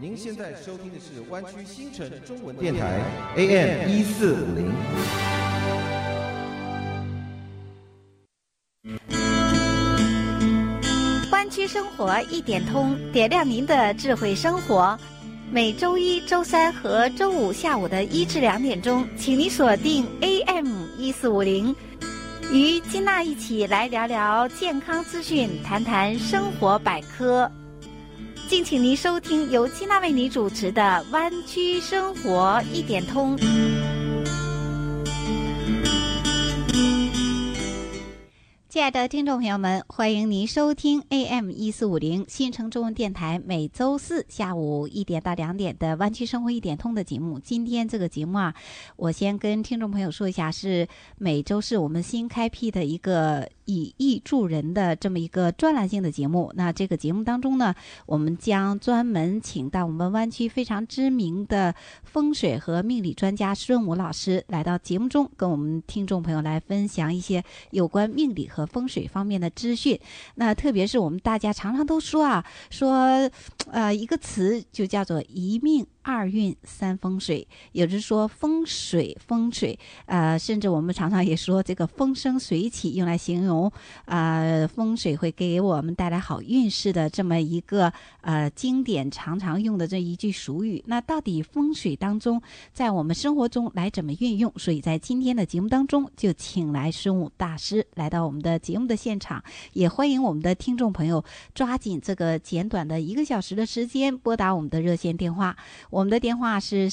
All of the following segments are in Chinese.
您现在收听的是湾区新城中文电台 AM1450。 湾区生活一点通，点亮您的智慧生活。每周一、周三和周五下午的1至2点钟，请你锁定 AM1450，与金娜一起来聊聊健康资讯，谈谈生活百科。敬请您收听由金娜为你主持的《湾区生活一点通》。亲爱的听众朋友们，欢迎您收听 AM1450 新城中文电台每周四下午1点到2点的湾区生活一点通的节目。今天这个节目啊，我先跟听众朋友说一下，是每周是我们新开辟的一个以艺助人的这么一个专栏性的节目。那这个节目当中呢，我们将专门请到我们湾区非常知名的风水和命理专家孙武老师来到节目中，跟我们听众朋友来分享一些有关命理和风水方面的资讯。那特别是我们大家常常都说一个词就叫做一命2运3风水，也就是说风水，甚至我们常常也说这个风生水起，用来形容风水会给我们带来好运势的这么一个经典常常用的这一句俗语。那到底风水当中在我们生活中来怎么运用？所以在今天的节目当中就请来孙武大师来到我们的节目的现场，也欢迎我们的听众朋友抓紧这个简短的1个小时的时间拨打我们的热线电话。我们的电话是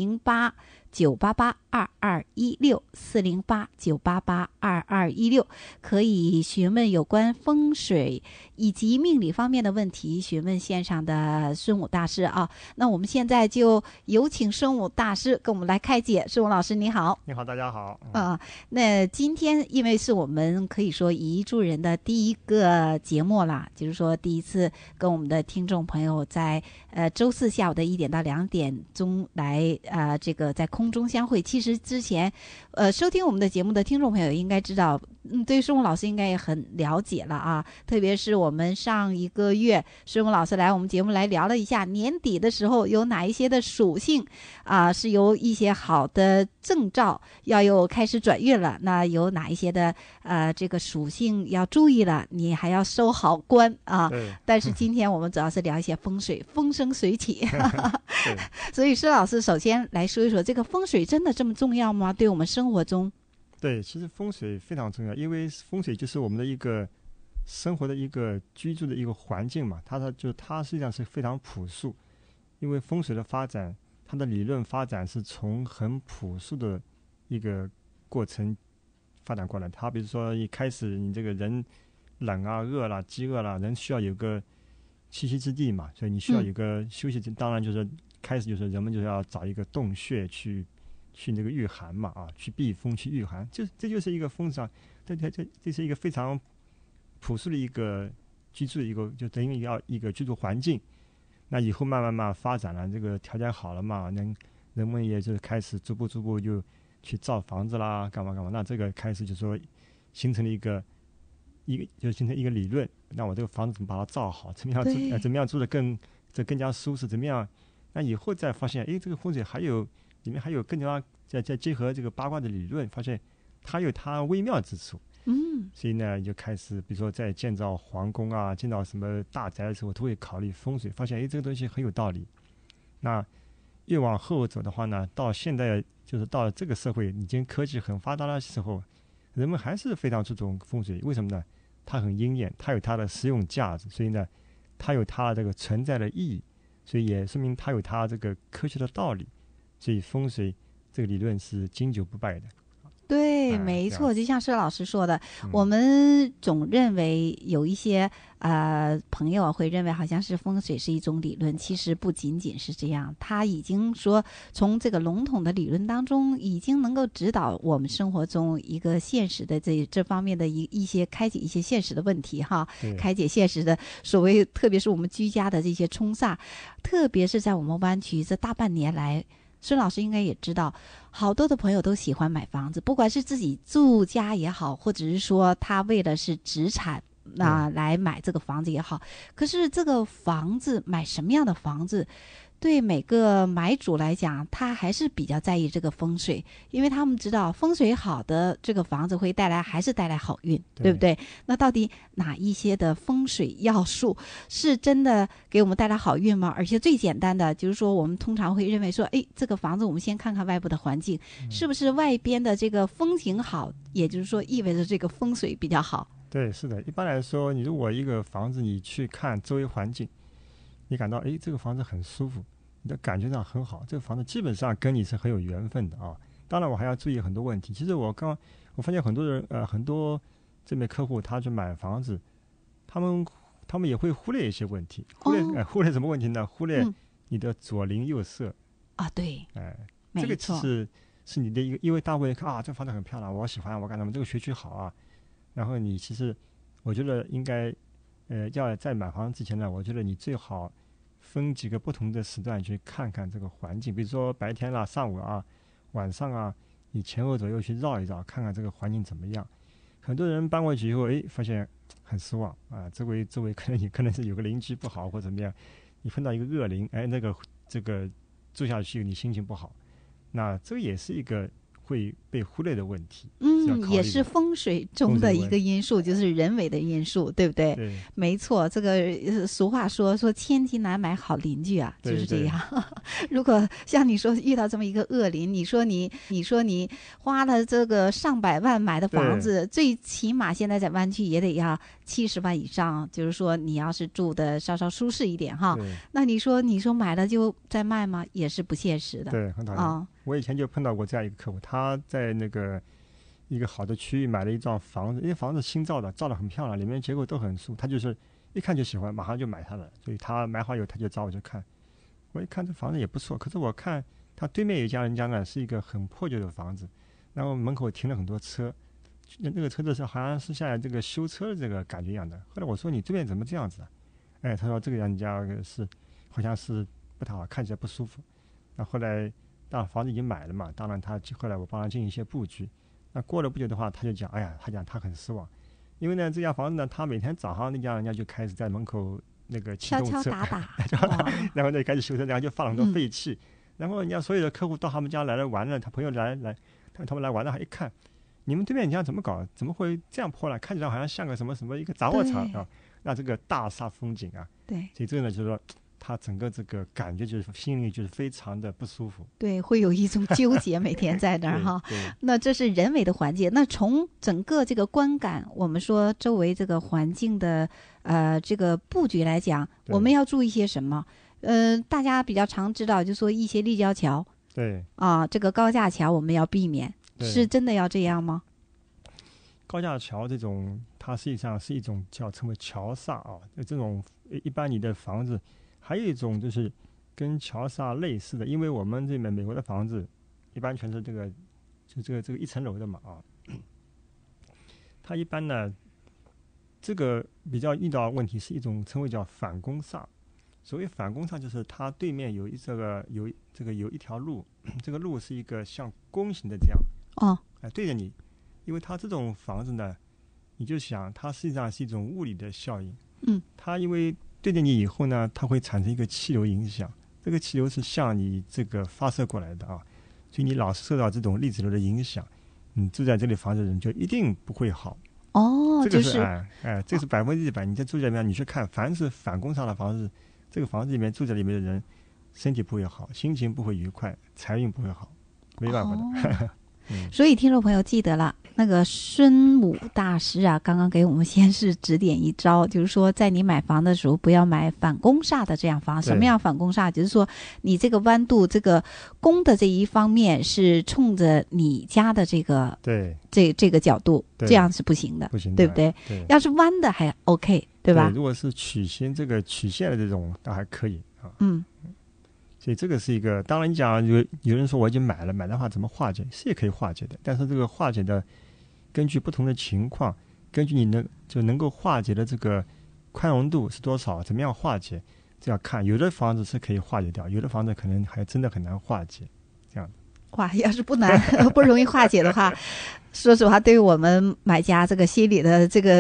408-988-2216，408-988-2216，可以询问有关风水以及命理方面的问题，询问线上的孙武大师啊。那我们现在就有请孙武大师跟我们来开解。孙武老师你好。 你好，大家好。 那今天因为是我们可以说以艺助人的第一个节目啦，就是说第一次跟我们的听众朋友在周四下午的1点到2点钟来这个在空中相会。其实之前收听我们的节目的听众朋友应该知道，对孙武老师应该也很了解了啊。特别是我们上1个月孙武老师来我们节目来聊了一下年底的时候有哪一些的属性是有一些好的征兆要有开始转运了，那有哪一些的这个属性要注意了，你还要收好官啊。但是今天我们主要是聊一些风水，风生水起所以孙老师首先来说一说，这个风水真的这么重要吗？对我们生活中？ 对，其实风水非常重要，因为风水就是我们的一个生活的一个居住的一个环境嘛，它实际上是非常朴素。因为风水的发展，它的理论发展是从很朴素的一个过程发展过来。它比如说一开始你这个人冷啊、饿啦、饥饿啦，人需要有个栖息之地嘛，所以你需要有个休息当然就是开始就是人们就是要找一个洞穴去那个御寒嘛，去避风去御寒，这就是一个风水，这是一个非常朴素的一个居住的一个，就等于一个居住环境。那以后慢慢发展了，这个条件好了嘛，人们也就开始逐步就去造房子啦，干嘛，那这个开始就说形成了就形成一个理论，那我这个房子怎么把它造好，怎么样住得更加舒适，怎么样？那以后再发现，这个风水里面还有更加再结合这个八卦的理论，发现它有它微妙之处。所以呢，就开始比如说在建造皇宫啊，建造什么大宅的时候，都会考虑风水，发现这个东西很有道理。那越往后走的话呢，到现在就是到这个社会已经科技很发达的时候，人们还是非常注重风水。为什么呢？它很鹰眼，它有它的实用价值，所以呢，它有它这个存在的意义，所以也说明它有它这个科学的道理。所以风水这个理论是经久不败的。 对，没错，就像施老师说的，我们总认为有一些朋友会认为好像是风水是一种理论，其实不仅仅是这样，他已经说从这个笼统的理论当中已经能够指导我们生活中一个现实的这方面的一些开解一些现实的问题哈，开解现实的所谓，特别是我们居家的这些冲煞，特别是在我们湾区这大半年来，孙老师应该也知道，好多的朋友都喜欢买房子，不管是自己住家也好，或者是说他为了是职产来买这个房子也好。可是这个房子买什么样的房子， 对每个买主来讲，他还是比较在意这个风水，因为他们知道风水好的这个房子会还是带来好运， 对不对？那到底哪一些的风水要素是真的给我们带来好运吗？而且最简单的就是说，我们通常会认为说，哎，这个房子我们先看看外部的环境，是不是外边的这个风景好，也就是说意味着这个风水比较好。 对，是的。一般来说，你如果一个房子你去看周围环境，你感到这个房子很舒服，你的感觉上很好，这个房子基本上跟你是很有缘分的啊。当然我还要注意很多问题。其实我发现很多人很多这边客户他去买房子，他们也会忽略一些问题。忽略什么问题呢？忽略你的左邻右舍啊。对， 这个其实是你的一个，因为大部分人看这房子很漂亮，我喜欢，我感觉这个学区好啊。然后你其实我觉得应该要在买房之前呢，我觉得你最好分几个不同的时段去看看这个环境，比如说白天上午啊、晚上啊，你前后左右去绕一绕，看看这个环境怎么样。很多人搬过去以后，发现很失望啊，周围可能是有个邻居不好或怎么样，你碰到一个恶邻，这个住下去你心情不好，那这个也是一个会被忽略的问题。 也是风水中的一个因素，就是人为的因素，对不对？ 对， 没错。这个俗话说千金难买好邻居啊，就是这样。如果像你说遇到这么一个恶邻，你说你花了这个上百万买的房子，最起码现在在湾区也得要70万以上，就是说你要是住的稍稍舒适一点哈，那你说买了就再卖吗？也是不现实的。 对，很讨厌。我以前就碰到过这样一个客户，他在那个一个好的区域买了一幢房子，因为房子新造的，造得很漂亮，里面结构都很舒服，他就是一看就喜欢，马上就买它了。所以他买好以后他就找我去看，我一看这房子也不错，可是我看他对面有一家人家呢是一个很破旧的房子，然后门口停了很多车，那个车子是好像是像这个修车的这个感觉一样的。后来我说你这边怎么这样子啊？他说这个人家是好像是不太好，看起来不舒服。那后来当然房子已经买了嘛，当然后来我帮他进行一些布局。那过了不久的话，他就讲，他很失望，因为呢这家房子呢，他每天早上那家人家就开始在门口那个启动车， 敲敲打打然后就开始修车，然后就放了很多废气。然后人家所有的客户到他们家来了玩了，他朋友来他们来玩了，还一看，你们对面你家怎么搞？怎么会这样破烂？看起来好像像个什么一个杂货场啊！那这个大煞风景啊！ 对， 所以这个呢，就是说他整个这个感觉就是心里就是非常的不舒服。 对，会有一种纠结，每天在那儿哈。那这是人为的环境。那从整个这个观感，我们说周围这个环境的这个布局来讲，我们要注意些什么？大家比较常知道，就说一些立交桥， 对这个高架桥我们要避免，是真的要这样吗？ 高架桥这种，它实际上是一种叫称为桥煞啊。这种一般你的房子，还有一种就是跟桥煞类似的，因为我们这边美国的房子一般全是这个一层楼的嘛啊。它一般呢，这个比较遇到的问题是一种称为叫反弓煞。所谓反弓煞，就是它对面有一条路，这个路是一个像弓形的这样对着你。因为它这种房子呢，你就想它实际上是一种物理的效应。它因为对着你以后呢，它会产生一个气流影响，这个气流是向你这个发射过来的啊，所以你老是受到这种粒子流的影响，你住在这里房子的人就一定不会好。这个是这是100%。你在住在里面，你去看，凡是反弓煞的房子，这个房子里面住在里面的人，身体不会好，心情不会愉快，财运不会好，没办法的。 所以听众朋友记得了，那个孙武大师啊，刚刚给我们先是指点一招，就是说在你买房的时候不要买反弓煞的这样房。什么样反弓煞？就是说你这个弯度，这个弓的这一方面是冲着你家的这个这个角度，这样是不行的，对不对？要是弯的还 OK， 对吧？ 如果是曲线的这种倒还可以啊。所以这个是一个，当然你讲有人说我已经买的话怎么化解，是也可以化解的，但是这个化解的根据不同的情况，根据你能够化解的这个宽容度是多少，怎么样化解，这要看，有的房子是可以化解掉，有的房子可能还真的很难化解，这样。 哇，要是不容易化解的话，说实话，对于我们买家这个心里的这个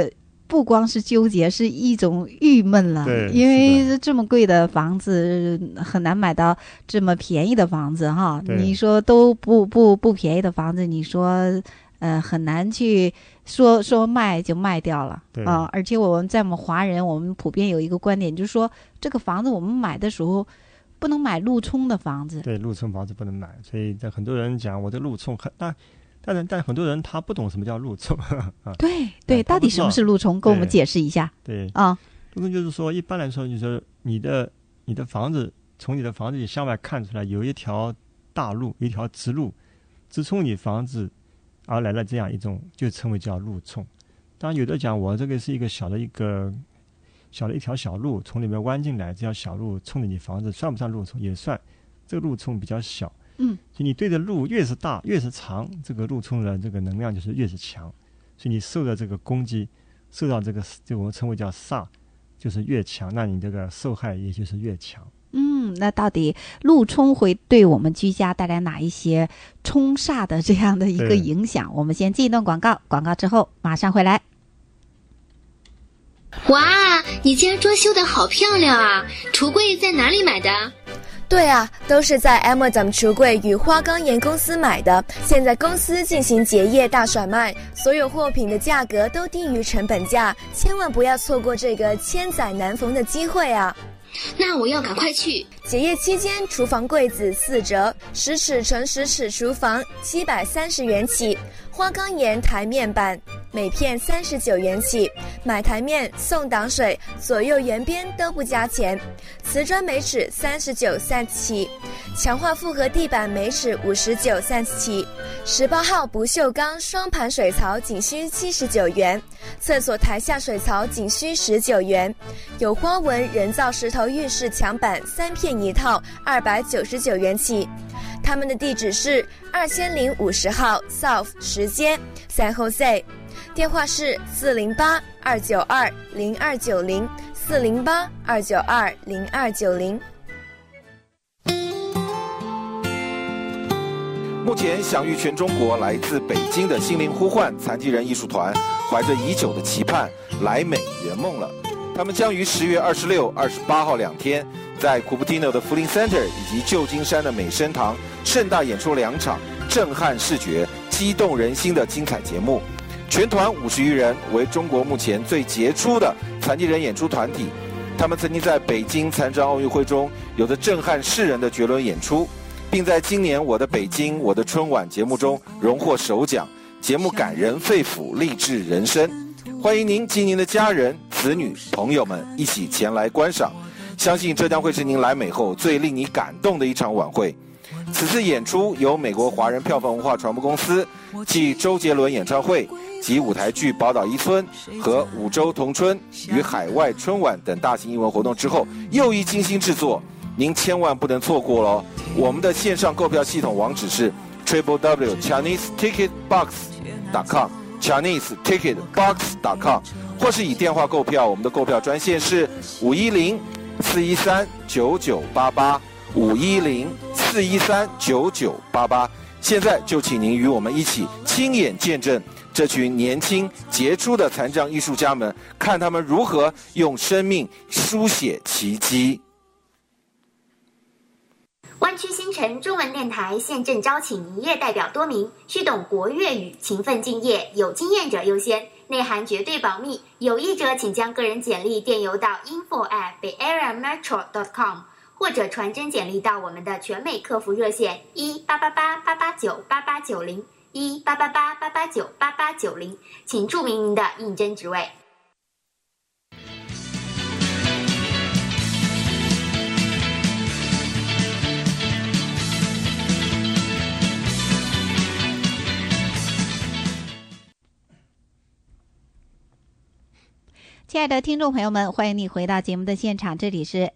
不光是纠结，是一种郁闷了。 对， 因为这么贵的房子很难买到这么便宜的房子哈。你说都不便宜的房子，你说很难去说卖就卖掉了啊。而且我们在我们华人，我们普遍有一个观点，就是说这个房子我们买的时候不能买路冲的房子。 对，路冲房子不能买，所以很多人讲我这路冲但很多人他不懂什么叫路冲。 对，到底什么是路冲？跟我们解释一下。 对啊，路冲就是说，一般来说，就是说你的房子从你的房子里向外看出来有一条大路，一条直路，直冲你房子而来的这样一种，就称为叫路冲。当然，有的讲我这个是一个小的一条小路从里面弯进来，这条小路冲着你房子，算不算路冲？也算，这个路冲比较小。所以你对的路越是大越是长，这个路冲的这个能量就是越是强，所以你受的这个攻击，受到这我们称为叫煞，就是越强，那你这个受害也就是越强。 那到底路冲会对我们居家带来哪一些冲煞的这样的一个影响？我们先进一段广告，广告之后马上回来。 哇，你家装修的好漂亮啊！橱柜在哪里买的？ 对啊，都是在 Amazon 橱柜与花岗岩公司买的。现在公司进行结业大甩卖，所有货品的价格都低于成本价，千万不要错过这个千载难逢的机会啊！ 那我要赶快去。 结业期间，厨房柜子4折，10尺乘10尺厨房730元起，花岗岩台面板每片39元起，买台面送挡水，左右沿边都不加钱。瓷砖每尺39 cents 起，强化复合地板每尺59 cents 起。18号不锈钢双盘水槽仅需79元，厕所台下水槽仅需19元。有花纹人造石头浴室墙板3片一套299元起。他们的地址是2050号 South 10街 San Jose， 电话是408-292-0290 408-292-0290。 目前享誉全中国来自北京的心灵呼唤残疾人艺术团，怀着已久的期盼，来美圆梦了。他们将于10月26、28号2天，在库布蒂诺的福林 Center 以及旧金山的美声堂盛大演出2场震撼视觉、激动人心的精彩节目。全团50余人，为中国目前最杰出的残疾人演出团体。他们曾经在北京残障奥运会中有着震撼世人的绝伦演出，并在今年我的北京我的春晚节目中荣获首奖，节目感人肺腑，励志人生。欢迎您及您的家人、子女、朋友们一起前来观赏，相信这将会是您来美后最令你感动的一场晚会。此次演出由美国华人票房文化传播公司继周杰伦演唱会及舞台剧《宝岛一村》和5周同春与海外春晚等大型艺文活动之后又一精心制作，您千万不能错过咯。我们的线上购票系统网址是 www.ChineseTicketBox.com ChineseTicketBox.com， 或是以电话购票，我们的购票专线是510-413-9988 510-413-9988。现在就请您与我们一起亲眼见证这群年轻杰出的残障艺术家们，看他们如何用生命书写奇迹。 湾区新城中文电台现正招请营业代表多名，需懂国粤语，勤奋敬业，有经验者优先，内涵绝对保密。有意者请将个人简历电邮到 info@bayareametro.com， 或者传真简历到我们的全美客服热线1-888-889-8890 1-888-889-8890，请注明您的应征职位。 亲爱的听众朋友们，欢迎你回到节目的现场，这里是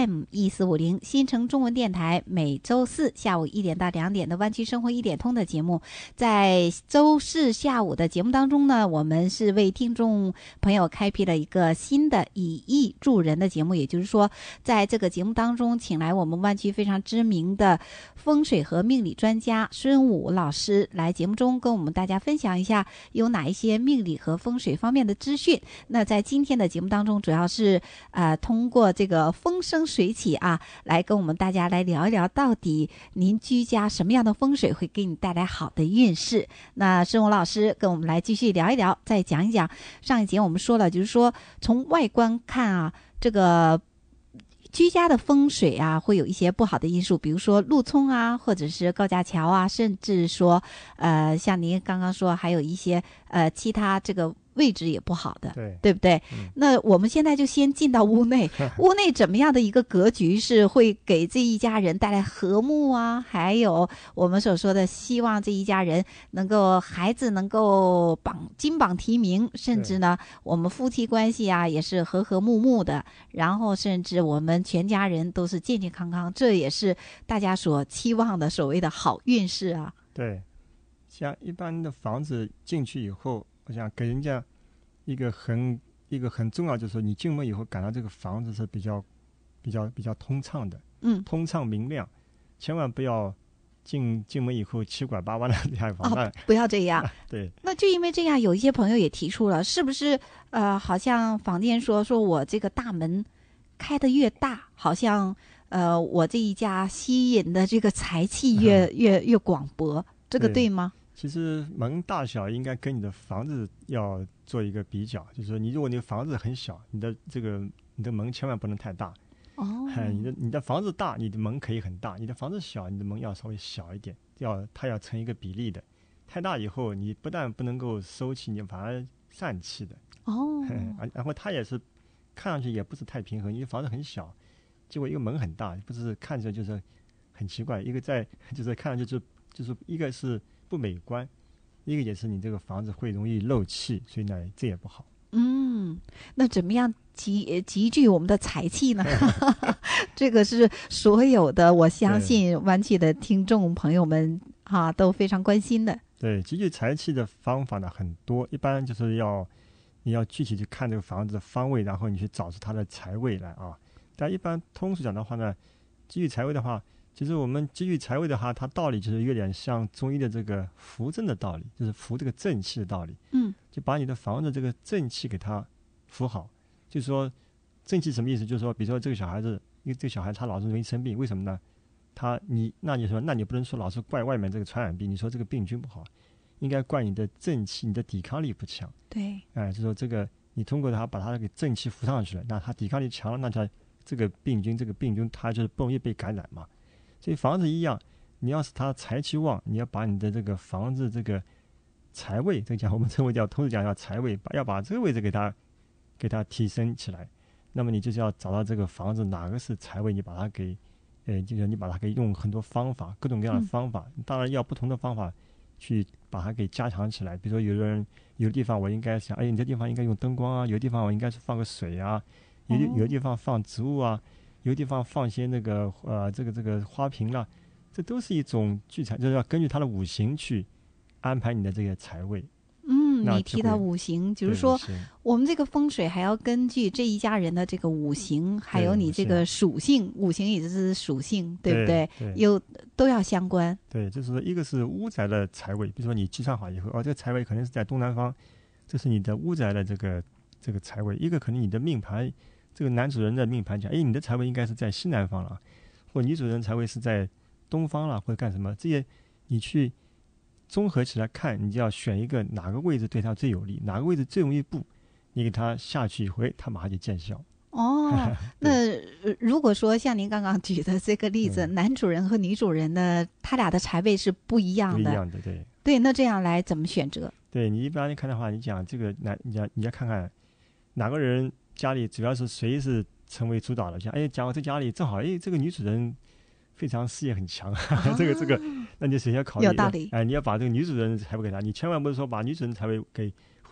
AM1450 新城中文电台，每周四下午1点到2点的湾区生活1点通的节目。在周四下午的节目当中呢，我们是为听众朋友开辟了一个新的以艺助人的节目，也就是说，在这个节目当中，请来我们湾区非常知名的风水和命理专家孙武老师来节目中跟我们大家分享一下有哪一些命理和风水方面的资讯。那在今天的节目当中，主要是通过这个风生水起啊，来跟我们大家来聊一聊，到底您居家什么样的风水会给你带来好的运势。那孙武老师跟我们来继续聊一聊，再讲一讲上一节我们说了，就是说从外观看啊，这个居家的风水啊，会有一些不好的因素，比如说路冲啊，或者是高架桥啊，甚至说像您刚刚说还有一些其他这个位置也不好的，对不对？那我们现在就先进到屋内，屋内怎么样的一个格局是会给这一家人带来和睦啊？还有我们所说的希望这一家人能够孩子能够金榜题名，甚至呢我们夫妻关系啊也是和和睦睦的，然后甚至我们全家人都是健健康康，这也是大家所期望的所谓的好运势啊。 对，像一般的房子进去以后，我想给人家一个很重要，就是说你进门以后感到这个房子是比较通畅的，通畅明亮，千万不要进门以后七拐八弯的这样房子， 不要这样。 对， 那就因为这样，有一些朋友也提出了，是不是好像坊间说我这个大门开得越大，好像我这一家吸引的这个财气越广博，这个对吗？ 其实门大小应该跟你的房子要做一个比较，就是说如果你的房子很小，你的门千万不能太大。你的房子大，你的门可以很大；你的房子小，你的门要稍微小一点，它要成一个比例的。太大以后，你不但不能够收气，你反而散气的。然后它也是看上去也不是太平衡，你的房子很小，结果一个门很大，不是看着就是很奇怪。一个就是看上去就是一个是不美观，一个也是你这个房子会容易漏气，所以呢这也不好。 那怎么样集聚我们的财气呢？这个是所有的我相信湾区的听众朋友们都非常关心的。 对，集聚财气的方法呢很多，一般就是你要具体去看这个房子的方位，然后你去找出它的财位来啊。但一般通俗讲的话呢，集聚财位的话，其实我们集聚财位的话，它道理就是有点像中医的这个扶正的道理，就是扶这个正气的道理。就把你的房子这个正气给它扶好。就是说正气什么意思？就是说，比如说这个小孩他老是容易生病，为什么呢？那你不能说老是怪外面这个传染病，你说这个病菌不好，应该怪你的正气，你的抵抗力不强。 对， 就说这个你通过它把它给正气扶上去了，那它抵抗力强了，那它这个病菌它就是不容易被感染嘛。所以房子一样，你要是它财气旺，你要把你的这个房子这个财位，这个讲我们称为叫通俗讲叫财位，要把这个位置给它提升起来。那么你就是要找到这个房子哪个是财位，你把它给就是你把它给用很多方法，各种各样的方法，当然要不同的方法去把它给加强起来。比如说有的地方我应该想，你这地方应该用灯光啊，有的地方我应该是放个水啊，有的地方放植物啊，有的地方放些那个这个花瓶啦，这都是一种聚财，就是要根据它的五行去安排你的这个财位。 你提到五行，就是说我们这个风水还要根据这一家人的这个五行，还有你这个属性，五行也就是属性，对不对？都要相关。对， 就是说一个是屋宅的财位，比如说你计算好以后，这个财位可能是在东南方，这是你的屋宅的这个财位。一个可能你的命盘，这个男主人的命盘讲，你的财位应该是在西南方了，或女主人财位是在东方了，或者干什么，这些你去综合起来看，你就要选一个哪个位置对他最有利，哪个位置最容易布，你给他下去一回，他马上就见效。 那如果说像您刚刚举的这个例子，男主人和女主人的他俩的财位是不一样的，对，那这样来怎么选择？ 对，你一般看的话，你讲这个你要看看哪个人家里主要是谁是成为主导的，讲我这家里正好这个女主人非常事业很强，这个那你首先要考虑， 有道理。 你要把这个女主人财位给他，你千万不是说把女主人财位给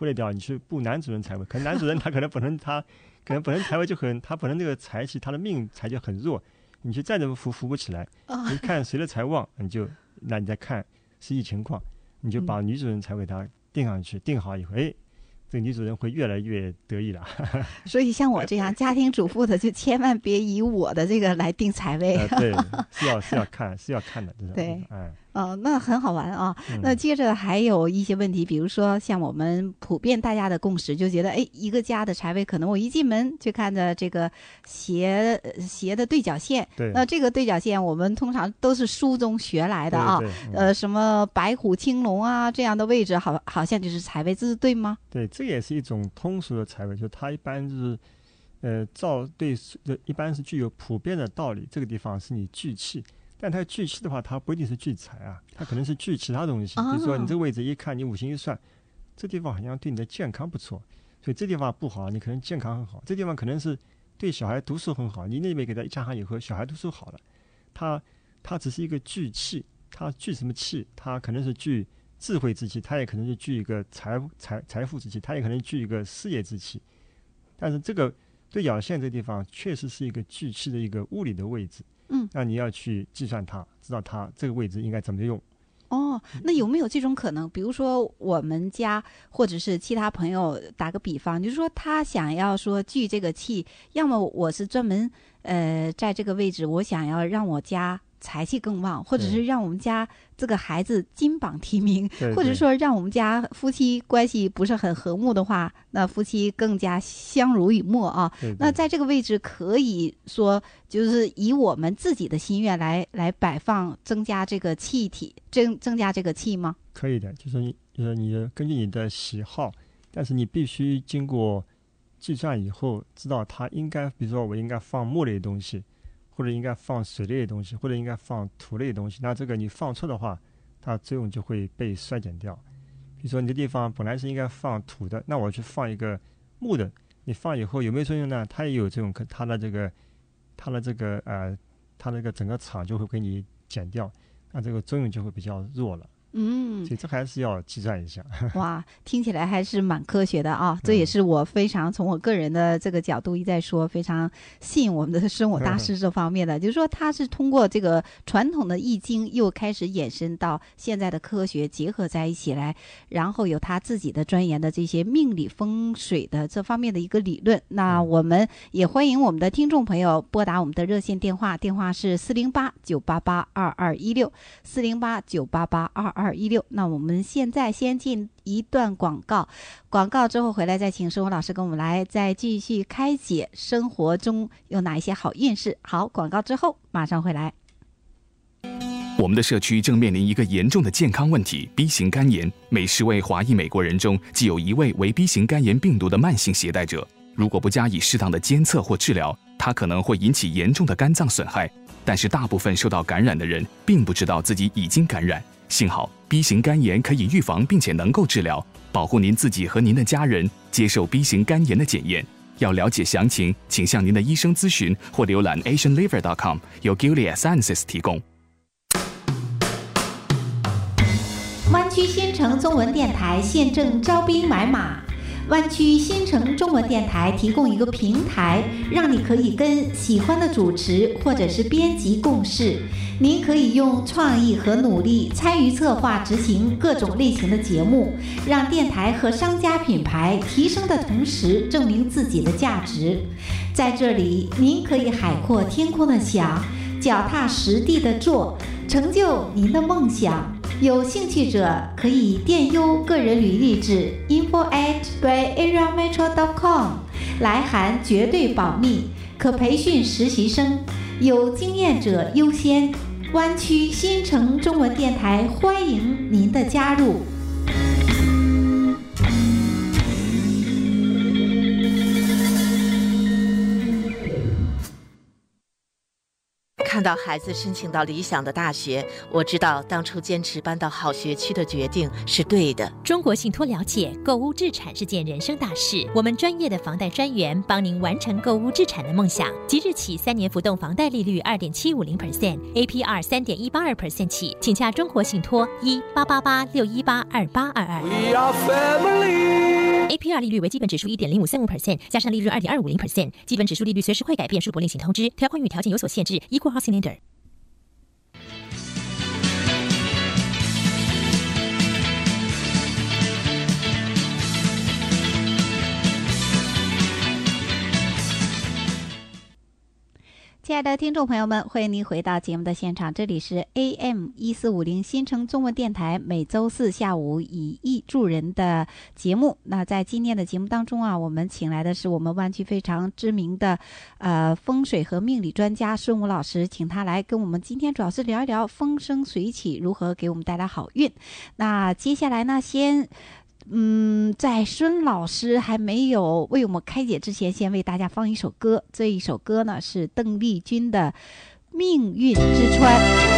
忽略掉，你去布男主人财位，可能男主人他可能本身财位就他本身这个财气，他的命财就很弱，你去再怎么扶不起来。你看谁的财旺，那你再看实际情况，你就把女主人财位给他定上去，定好以后，这个女主人会越来越得意了。 所以像我这样家庭主妇的，就千万别以我的这个来定财位。 对，是要看的， 对，那很好玩啊。那接着还有一些问题，比如说像我们普遍大家的共识，就觉得一个家的财位，可能我一进门就看着这个斜的对角线。 对， 那这个对角线我们通常都是书中学来的啊。 对， 什么白虎青龙啊这样的位置，好像就是财位，这是对吗？ 对，这也是一种通俗的财位，就它一般就是一般是具有普遍的道理。这个地方是你聚气，但它聚气的话，它不一定是聚财啊，它可能是聚其他东西。比如说你这个位置一看，你五行一算，这地方好像对你的健康不错，所以这地方不好，你可能健康很好。这地方可能是对小孩读书很好，你那边给他一加上以后，小孩读书好了。它只是一个聚气，它聚什么气？它可能是聚智慧之气，它也可能是聚一个财富之气，它也可能聚一个事业之气。但是这个对角线这个地方确实是一个聚气的一个物理的位置。那你要去计算它，知道它这个位置应该怎么用。 那有没有这种可能？比如说我们家或者是其他朋友，打个比方，就是说他想要说聚这个气，要么我是专门在这个位置，我想要让我家财气更旺，或者是让我们家这个孩子金榜题名，或者说让我们家夫妻关系不是很和睦的话，那夫妻更加相濡以沫啊。那在这个位置可以说就是以我们自己的心愿来摆放，增加这个气体，增加这个气吗？ 可以的，就是你根据你的喜好，但是你必须经过计算以后，知道它应该，比如说我应该放木类的东西，或者应该放水类的东西，或者应该放土类的东西，那这个你放错的话，它作用就会被衰减掉。比如说你的地方本来是应该放土的，那我去放一个木的，你放以后有没有作用呢？它也有这种，它的这个整个场就会给你减掉，那这个作用就会比较弱了。所以这还是要计算一下。 哇，听起来还是蛮科学的啊！这也是我非常从我个人的这个角度一再说，非常信我们的生活大师这方面的，就是说他是通过这个传统的易经又开始延伸到现在的科学结合在一起来，然后有他自己的钻研的这些命理风水的这方面的一个理论。那我们也欢迎我们的听众朋友拨打我们的热线电话是408-988-2216 408-988-2216。那我们现在先进一段广告之后回来再请生活老师跟我们来再继续开解生活中有哪一些好运势。好，广告之后马上回来。 我们的社区正面临一个严重的健康问题 B 型肝炎，每10位华裔美国人中既有1位为 B 型肝炎病毒的慢性携带者，如果不加以适当的监测或治疗，它可能会引起严重的肝脏损害。但是大部分受到感染的人并不知道自己已经感染。幸好 B 型肝炎可以预防并且能够治疗，保护您自己和您的家人接受 B 型肝炎的检验。要了解详情，请向您的医生咨询或浏览 asianliver.com， 由 Gilead Sciences 提供。 湾区新城中文电台现正招兵买马。湾区新城中文电台提供一个平台，让你可以跟喜欢的主持或者是编辑共事。您可以用创意和努力参与策划执行各种类型的节目，让电台和商家品牌提升的同时证明自己的价值。在这里，您可以海阔天空的想，脚踏实地的做，成就您的梦想。有兴趣者可以电邮个人履历至 info@bayareametro.com， 来函绝对保密，可培训实习生，有经验者优先。湾区新城中文电台欢迎您的加入。 看到孩子申请到理想的大学，我知道当初坚持搬到好学区的决定是对的。 中国信托了解，购屋置产是件人生大事，我们专业的房贷专员帮您完成购屋置产的梦想。即日起3年浮动房贷利率 2.750%， APR 3.182% 起，请洽中国信托18886182822。 We are family。 APR 利率为基本指数 1.0535%， 加上利率 2.250%， 基本指数利率随时会改变，恕不另行通知。条款与条件有所限制。Equal Housing Lender。 亲爱的听众朋友们，欢迎您回到节目的现场，这里是 AM1450 新城中文电台，每周四下午以艺助人的节目。那在今天的节目当中啊，我们请来的是我们湾区非常知名的风水和命理专家孙武老师，请他来跟我们今天主要是聊一聊风生水起如何给我们带来好运。那接下来呢，在孙老师还没有为我们开解之前，先为大家放一首歌。这一首歌呢是邓丽君的《命运之川》。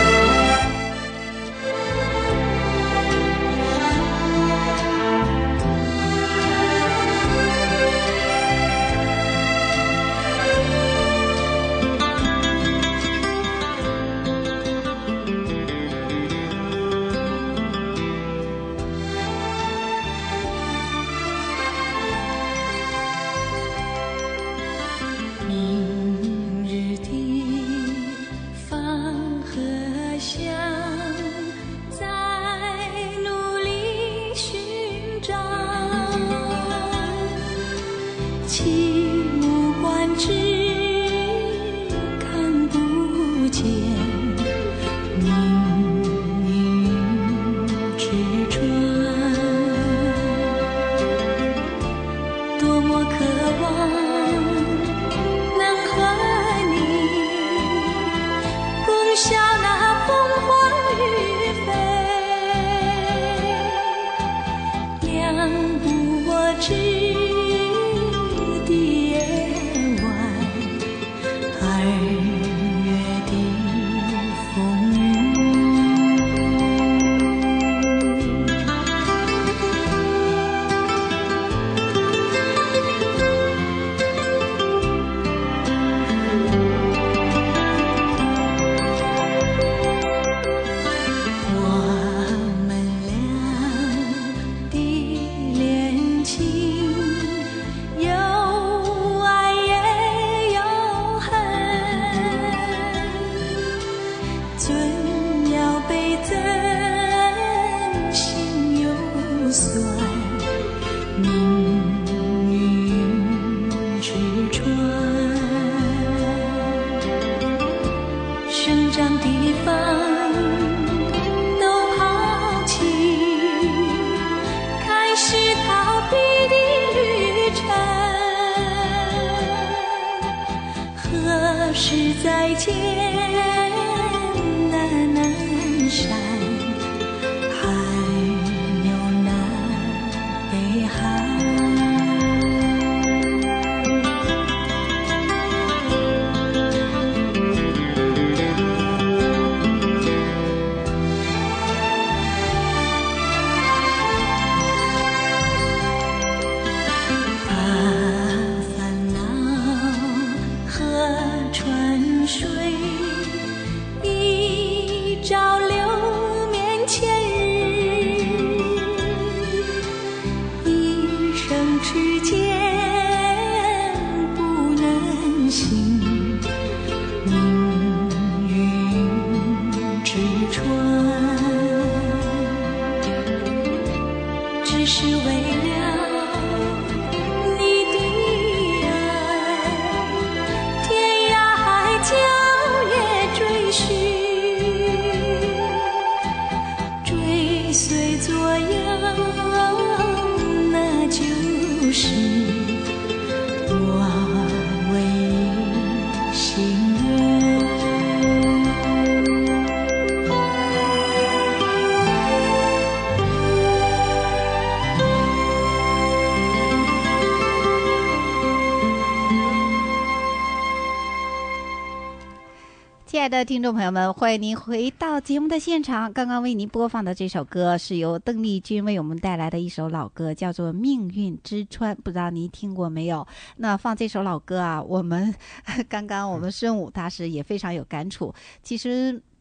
亲爱的听众朋友们，欢迎您回到节目的现场。刚刚为您播放的这首歌是由邓丽君为我们带来的一首老歌，叫做《命运之川》，不知道您听过没有？那放这首老歌啊，刚刚我们孙武他是也非常有感触。其实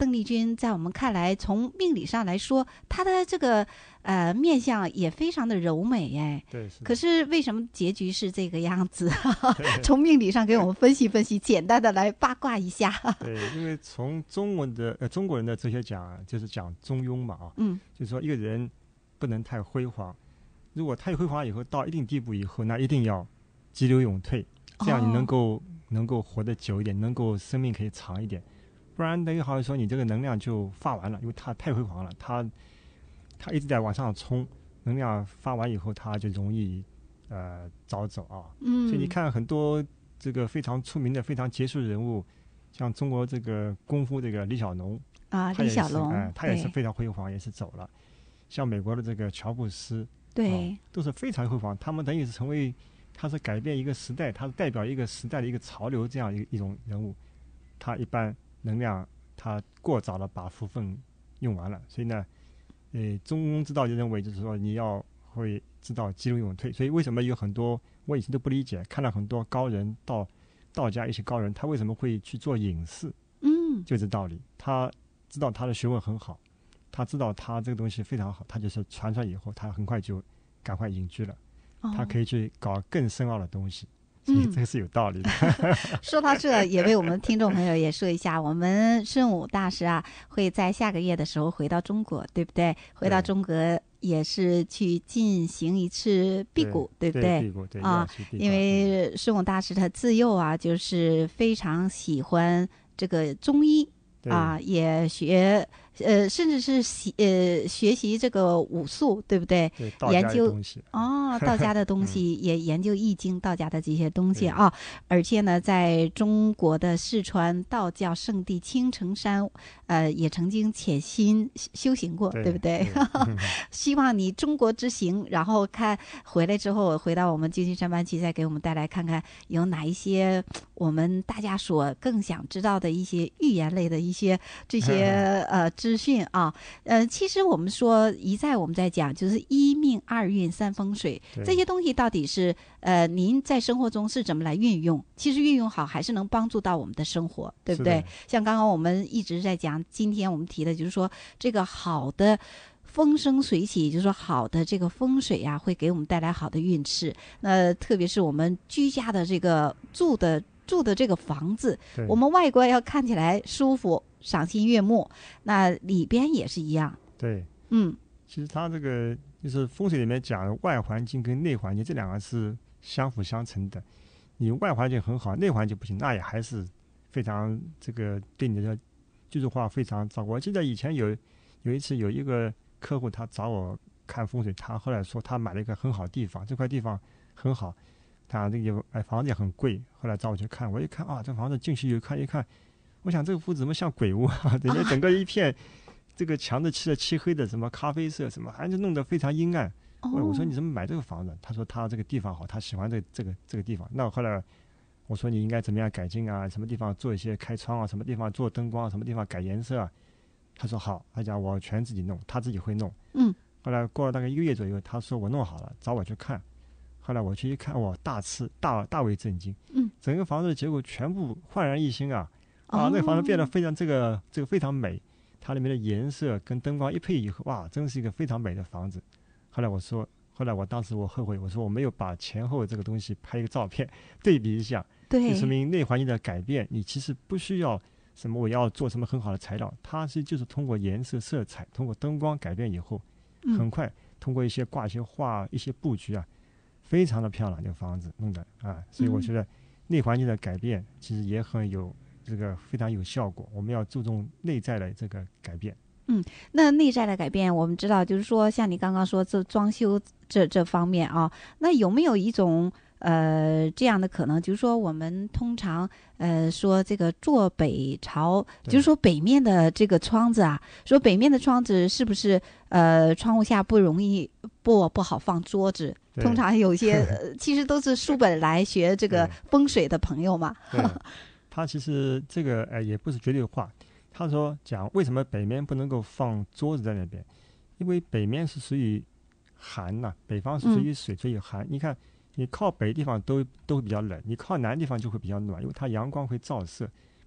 邓丽君在我们看来，从命理上来说，她的这个面相也非常的柔美哎。 对。 可是为什么结局是这个样子？从命理上给我们分析分析，简单的来八卦一下。 对，因为从中国人的哲学讲，就是讲中庸嘛啊，就是说一个人不能太辉煌，如果太辉煌以后到一定地步以后，那一定要急流勇退，这样你能够活得久一点，能够生命可以长一点。不然等于好像说你这个能量就发完了，因为它太辉煌了，它一直在往上冲，能量发完以后它就容易早走啊。所以你看很多这个非常出名的非常杰出的人物，像中国这个功夫这个李小龙啊，李小龙他也是非常辉煌，也是走了。像美国的这个乔布斯， 对， 都是非常辉煌，他们等于是成为，他是改变一个时代，他是代表一个时代的一个潮流，这样一种人物。他一般能量他过早的把福分用完了，所以呢中庸之道就认为就是说你要会知道急流勇退。所以为什么有很多我以前都不理解，看到很多高人道家一些高人，他为什么会去做隐士？就这道理，他知道他的学问很好，他知道他这个东西非常好，他就是传出来以后他很快就赶快隐居了，他可以去搞更深奥的东西。所以这个是有道理的。 说到这，也为我们听众朋友也说一下，我们孙武大师啊，会在下个月的时候回到中国，对不对？回到中国也是去进行一次辟谷，对不对？ 辟谷，对啊，因为孙武大师他自幼啊，就是非常喜欢这个中医啊，也学。甚至是学习这个武术，对不对？ 对， 研究道家的东西也研究易经、道家的这些东西啊。而且呢，在中国的四川道教圣地青城山，也曾经潜心修行过，对不对？希望你中国之行，然后看回来之后，回到我们旧金山湾区，再给我们带来看看有哪一些我们大家所更想知道的一些预言类的一些这些资讯啊，其实我们说一再我们在讲，就是一命二运三风水这些东西到底是您在生活中是怎么来运用？其实运用好还是能帮助到我们的生活，对不对？像刚刚我们一直在讲，今天我们提的就是说这个好的风生水起，就是说好的这个风水啊，会给我们带来好的运势。那特别是我们居家的这个住的这个房子，我们外观要看起来舒服赏心悦目，那里边也是一样。 对，其实它这个就是风水里面讲的外环境跟内环境这两个是相辅相成的。你外环境很好，内环境不行，那也还是非常这个对你的居住化非常糟糕。我记得以前有一次有一个客户他找我看风水，他后来说他买了一个很好地方，这块地方很好，他这个房子也很贵，后来找我去看，我一看啊，这房子进去一看，我想这个屋子怎么像鬼屋啊？人家整个一片这个墙的漆黑的，什么咖啡色，什么还是弄得非常阴暗。我说你怎么买这个房子？他说他这个地方好，他喜欢这个地方。那后来我说你应该怎么样改进啊？什么地方做一些开窗啊？什么地方做灯光？什么地方改颜色啊？他说好，他讲我全自己弄，他自己会弄。后来过了大概1个月左右，他说我弄好了，找我去看。后来我去一看，哇，大为震惊。整个房子的结构全部焕然一新啊！那个房子变得非常这个非常美，它里面的颜色跟灯光一配以后，哇，真是一个非常美的房子。后来我当时我后悔，我说我没有把前后这个东西拍一个照片对比一下， 对， 就说明内环境的改变，你其实不需要什么我要做什么很好的材料，它就是通过颜色色彩，通过灯光改变以后，很快通过一些挂一些画一些布局啊，非常的漂亮，这个房子弄的啊，所以我觉得内环境的改变其实也很有这个非常有效果，我们要注重内在的这个改变。 那内在的改变，我们知道就是说，像你刚刚说这装修这方面啊，那有没有一种这样的可能，就是说我们通常说这个坐北朝，就是说北面的这个窗子啊，说北面的窗子是不是窗户下不容易不好放桌子？通常有些其实都是书本来学这个风水的朋友嘛。 他其实这个也不是绝对化。他说讲为什么北面不能够放桌子在那边，因为北面是属于寒呐，北方是属于水，所以寒。你看你靠北地方都会比较冷，你靠南地方就会比较暖，因为它阳光会照射。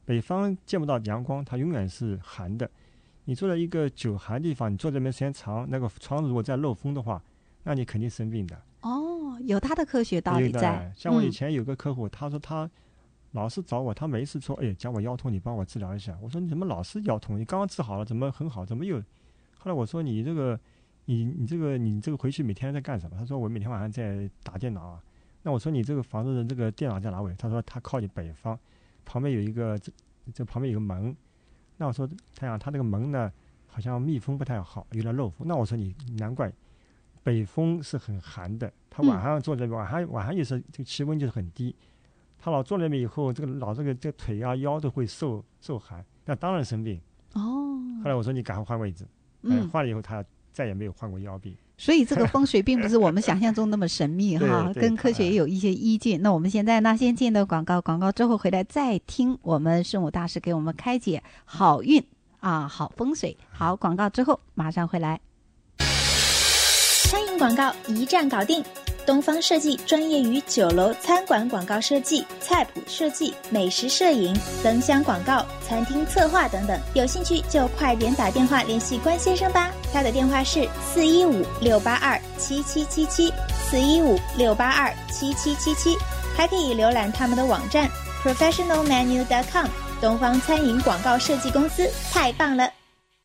北方见不到阳光，它永远是寒的。你坐在一个久寒的地方，你坐这边时间长，那个窗子如果再漏风的话，那你肯定生病的。 哦，有它的科学道理在。 像我以前有个客户，他说他老是找我，他每一次说，哎，讲我腰痛，你帮我治疗一下。我说你怎么老是腰痛？你刚刚治好了，怎么很好？怎么又？后来我说你这个回去每天在干什么？他说我每天晚上在打电脑啊。那我说你这个房子的这个电脑在哪位？他说他靠近北方，旁边有一个这旁边有个门。那我说他这个门呢，好像密封不太好，有点漏风。那我说你难怪，北风是很寒的，他晚上坐这边，晚上也是这个气温就是很低，他老坐那边以后，这个腿啊腰都会受寒，那当然生病。 哦。 后来我说你赶快换位置，换了以后他再也没有患过腰病。 所以这个风水并不是我们想象中那么神秘哈，跟科学也有一些依据。那我们现在呢，先进的广告之后回来再听我们圣武大师给我们开解好运啊，好风水。好，广告之后马上回来。 餐饮广告一站搞定。东方设计专业于酒楼餐馆广告设计、菜谱设计、美食摄影、灯箱广告、餐厅策划等等，有兴趣就快点打电话联系关先生吧，他的电话是415-682-7777，415-682-7777，还可以浏览他们的网站 professionalmenu.com。 东方餐饮广告设计公司太棒了。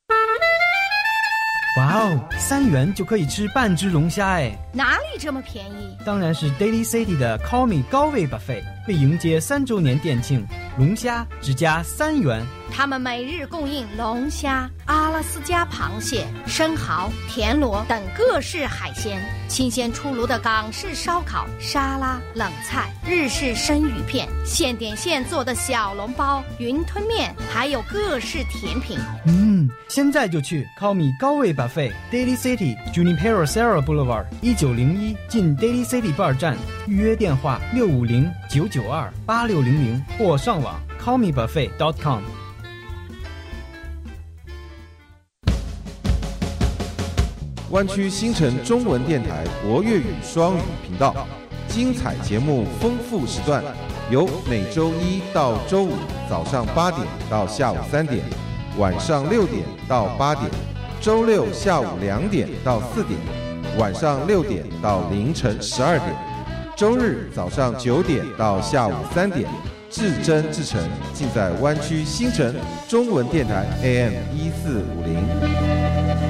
哇哦，3元就可以吃半只龙虾哎！ 哪里这么便宜？ 当然是 Daily City 的 Call Me 高位 Buffet， 为迎接3周年店庆，龙虾只加3元。 他们每日供应龙虾、阿拉斯加螃蟹、生蚝、田螺等各式海鲜，新鲜出炉的港式烧烤、沙拉、冷菜、日式生鱼片，现点现做的小笼包、云吞面，还有各式甜品。 现在就去 Call Me 高位 Buffet Daily City Junipero Serra Boulevard 1901进 Daily City Bar 站，预约电话650-992-8600或上网 callmebuffet.com。 湾区新城中文电台国粤语双语频道，精彩节目丰富时段，由每周一到周五早上8点到下午3点，晚上6点到8点，周六下午2点到4点，晚上6点到凌晨12点，周日早上9点到下午3点，至真至诚，尽在湾区新城中文电台 AM1450。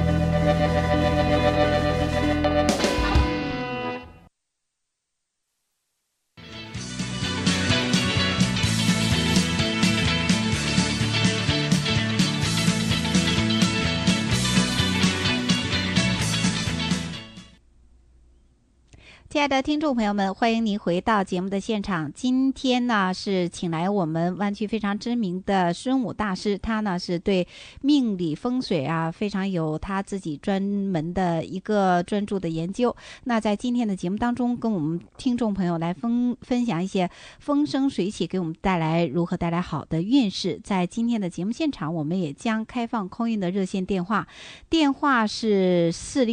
亲爱的听众朋友们，欢迎您回到节目的现场。今天呢是请来我们湾区非常知名的孙武大师，他呢是对命理风水啊非常有他自己专门的一个专注的研究。那在今天的节目当中，跟我们听众朋友来分享一些风生水起给我们如何带来好的运势。在今天的节目现场，我们也将开放call in的热线电话是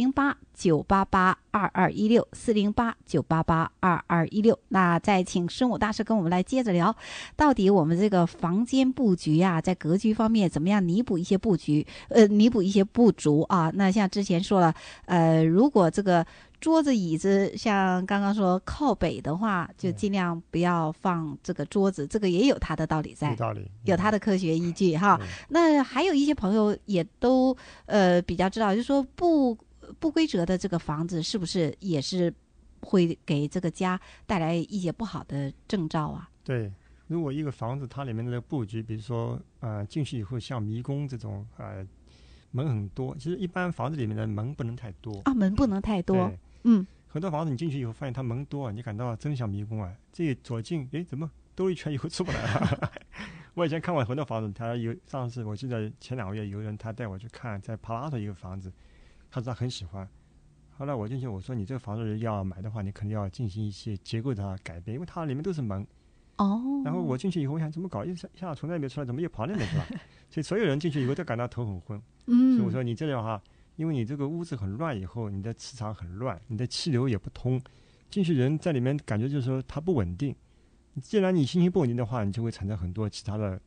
408-988-2216，408-988-2216。那再请孙武大师跟我们来接着聊，到底我们这个房间布局啊，在格局方面怎么样弥补一些布局，弥补一些不足啊？那像之前说了，如果这个桌子椅子像刚刚说靠北的话，就尽量不要放这个桌子，这个也有它的道理在，有它的科学依据哈。那还有一些朋友也都比较知道，就是说不规则的这个房子是不是也是会给这个家带来一些不好的征兆啊？ 对，如果一个房子它里面的布局，比如说进去以后像迷宫这种门很多，其实一般房子里面的门不能太多啊， 门不能太多。 很多房子你进去以后发现它门多啊，你感到真像迷宫啊，这左进怎么兜一圈以后出不来了我以前看过很多房子，上次我记得前2个月有人他带我去看在帕拉托一个房子，他说他很喜欢，后来我进去我说你这个房子要买的话，你肯定要进行一些结构的改变，因为它里面都是门然后我进去以后我想怎么搞，一下从那边出来怎么又跑那边去了所以所有人进去以后都感到头很昏。所以我说你这样的话，因为你这个屋子很乱以后，你的磁场很乱，你的气流也不通，进去人在里面感觉就是说它不稳定，既然你心情不稳定的话，你就会产生很多其他的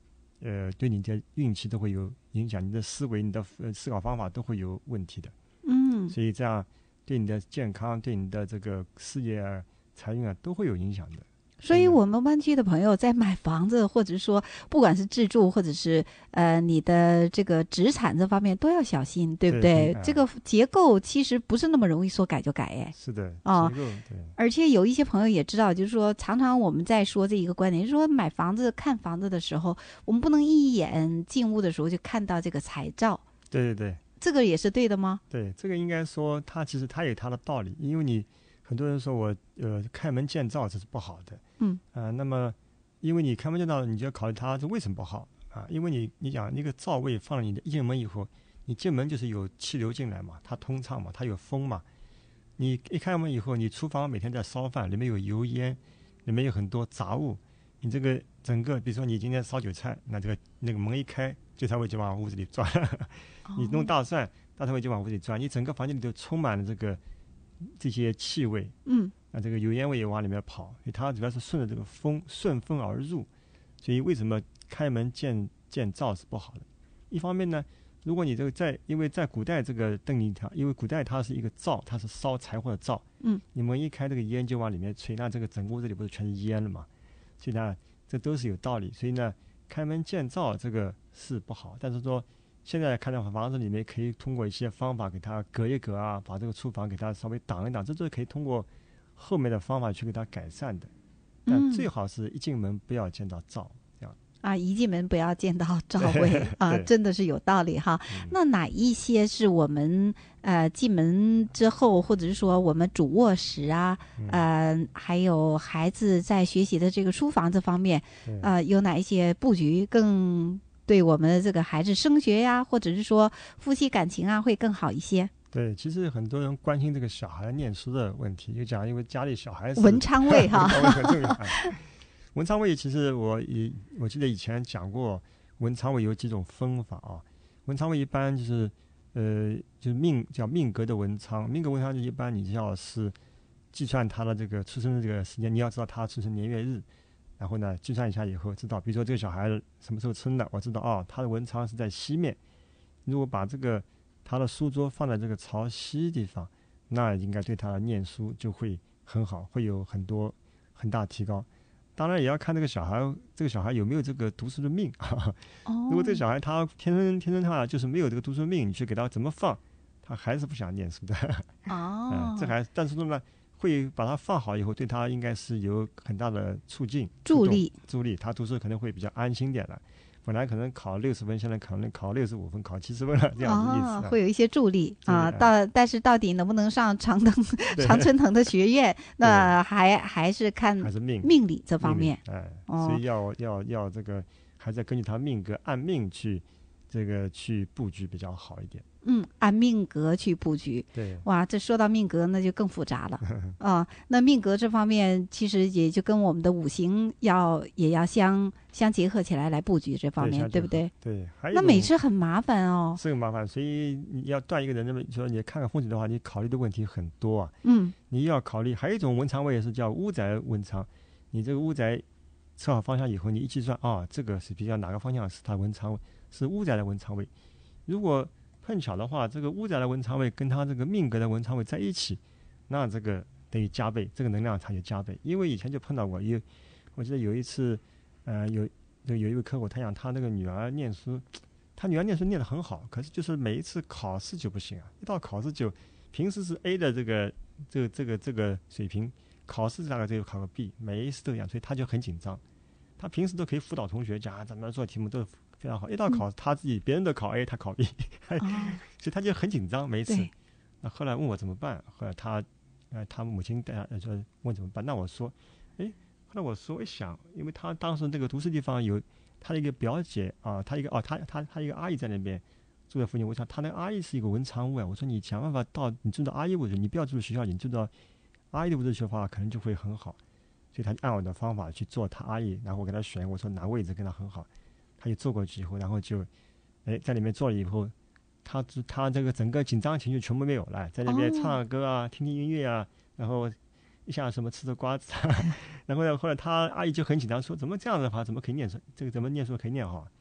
对你的运气都会有影响，你的思维、你的思考方法都会有问题的。所以这样对你的健康、对你的这个事业啊、财运啊都会有影响的。 所以我们湾区的朋友在买房子，或者说不管是自住，或者是你的这个资产这方面都要小心，对不对？这个结构其实不是那么容易说改就改哎。 是的，结构对。 而且有一些朋友也知道，就是说常常我们在说这一个观点，就是说买房子、看房子的时候，我们不能一眼进屋的时候就看到这个财照。 对对对。 这个也是对的吗？ 对，这个应该说其实它有它的道理，因为你很多人说我开门见灶这是不好的。那么因为你开门见灶，你就要考虑它这为什么不好啊？因为你讲那个灶位放了你的一进门以后，你进门就是有气流进来嘛，它通畅嘛，它有风嘛。你一开门以后，你厨房每天在烧饭，里面有油烟，里面有很多杂物，你这个整个比如说你今天烧韭菜，那个门一开，韭菜味就往屋子里钻你弄大蒜味就往屋子里钻，你整个房间里都充满了这些气味。那这个油烟味也往里面跑，所以它主要是顺着这个风顺风而入。所以为什么开门见灶是不好的？一方面呢，如果你这个因为在古代这个邓丽条，因为古代它是一个灶，它是烧柴火的灶，你门一开，这个烟就往里面吹，那这个整个屋子里不是全是烟了嘛？所以呢，这都是有道理。所以呢，开门见灶这个是不好，但是说现在看到房子里面可以通过一些方法给它隔一隔啊，把这个厨房给它稍微挡一挡，这都可以通过后面的方法去给它改善的。但最好是一进门不要见到灶，这样啊，一进门不要见到灶位啊，真的是有道理哈。那哪一些是我们进门之后，或者是说我们主卧室啊，还有孩子在学习的这个书房这方面，有哪一些布局更对我们的这个孩子升学呀，或者是说夫妻感情啊会更好一些？ 对，其实很多人关心这个小孩念书的问题，就讲因为家里小孩子文昌位哈， 很重要。文昌位其实我记得以前讲过，文昌位有几种分法啊。文昌位一般就是叫命格的文昌，命格文昌就一般你要是计算他的这个出生的这个时间，你要知道他出生年月日，然后呢计算一下以后知道，比如说这个小孩什么时候生的，我知道他的文昌是在西面，如果把他的书桌放在这个朝西地方，那应该对他的念书就会很好，会有很大提高。当然也要看这个小孩有没有这个读书的命如果这个小孩他天生的话就是没有这个读书命，你去给他怎么放，他还是不想念书的但是呢会把他放好以后，对他应该是有很大的助力，他读书可能会比较安心点了。本来可能考60分，现在可能考65分，考70分了，这样子意思。 会有一些助力啊，但是到底能不能上常春藤的学院，那还是看命理这方面。 所以要这个还是要根据他命格按命去布局比较好一点。 按命格去布局。 对， 哇，这说到命格那就更复杂了那命格这方面其实也就跟我们的五行也要相结合起来布局这方面，对不对？ 对， 那每次很麻烦哦。 是很麻烦，所以你要断一个人，那么说你看看风水的话，你考虑的问题很多啊。你要考虑还有一种文昌位也是叫屋宅文昌，你这个屋宅测好方向以后，你一计算这个是比较哪个方向是它文昌位，是屋宅的文昌位。如果碰巧的话，这个屋宅的文昌位跟他这个命格的文昌位在一起，那这个等于加倍，这个能量差就加倍。因为以前就碰到过，我记得有一次，有一位客户，他讲他那个女儿念书，他女儿念书念得很好，可是就是每一次考试就不行啊，一到考试就平时是 A 的这个水平，考试大概就考个 B， 每一次都一样，所以他就很紧张。他平时都可以辅导同学讲怎么做题目都非常好，一到考他自己别人都考 A， 他考 B， 所以他就很紧张每一次。那后来问我怎么办，后来他母亲说问怎么办，那我说后来我说一想，因为他当时那个读书地方有他的一个表姐他一个阿姨在那边住在附近，我想他那个阿姨是一个文昌位，我说你想办法你住到阿姨屋子，你不要住学校，你住到阿姨的屋子去的话可能就会很好。所以他按我的方法去做他阿姨，然后我给他选，我说哪位置跟他很好，他就坐过去以后，然后就在里面坐了以后，他这个整个紧张情绪全部没有了，在那边唱歌啊，听听音乐啊，然后一下什么吃着瓜子然后后来他阿姨就很紧张说怎么这样的话怎么可以念书，这个怎么念书可以念好，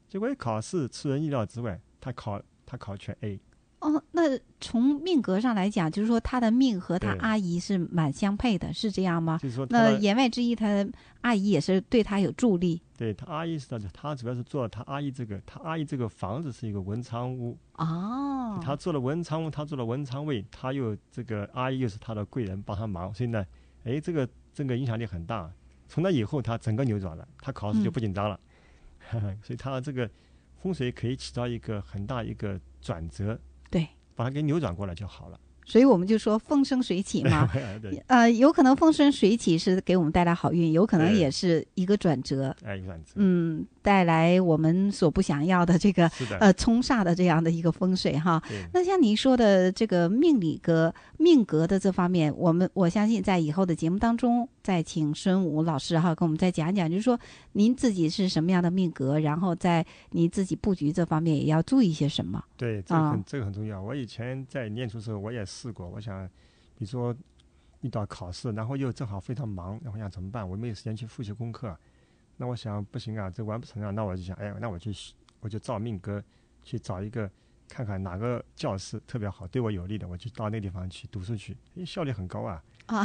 结果一考试出人意料之外，他考全 A。 哦，那从命格上来讲，就是说他的命和他阿姨是蛮相配的，是这样吗？ 就是说那言外之意，他的阿姨也是对他有助力。 对，他阿姨是他主要是做了他阿姨这个房子是一个文昌屋。 哦， 他做了文昌屋，他做了文昌位，他又这个阿姨又是他的贵人帮他忙，所以呢，这个影响力很大。从那以后他整个扭转了，他考试就不紧张了。所以他这个风水可以起到一个很大一个转折， 对， 把它给扭转过来就好了。 所以我们就说风生水起嘛。有可能风生水起是给我们带来好运，有可能也是一个转折，带来我们所不想要的这个冲煞的这样的一个风水哈。那像您说的这个命格的这方面，我相信在以后的节目当中再请孙武老师哈跟我们再讲讲，就是说您自己是什么样的命格，然后在你自己布局这方面也要注意些什么。 对，这个很重要。我以前在念书的时候我也试过，我想比如说遇到考试，然后又正好非常忙，然后想怎么办，我没有时间去复习功课，那我想不行啊，这完不成啊，那我就想那我就照命格去找一个看看哪个教室特别好对我有利的，我就到那个地方去读书去，效率很高啊。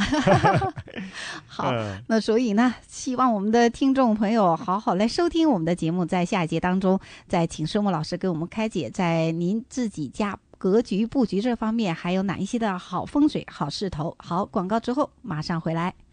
好，那所以呢，希望我们的听众朋友好好来收听我们的节目，在下一节当中再请孙木老师给我们开解，在您自己家格局布局这方面还有哪一些的好风水好势头。好，广告之后马上回来。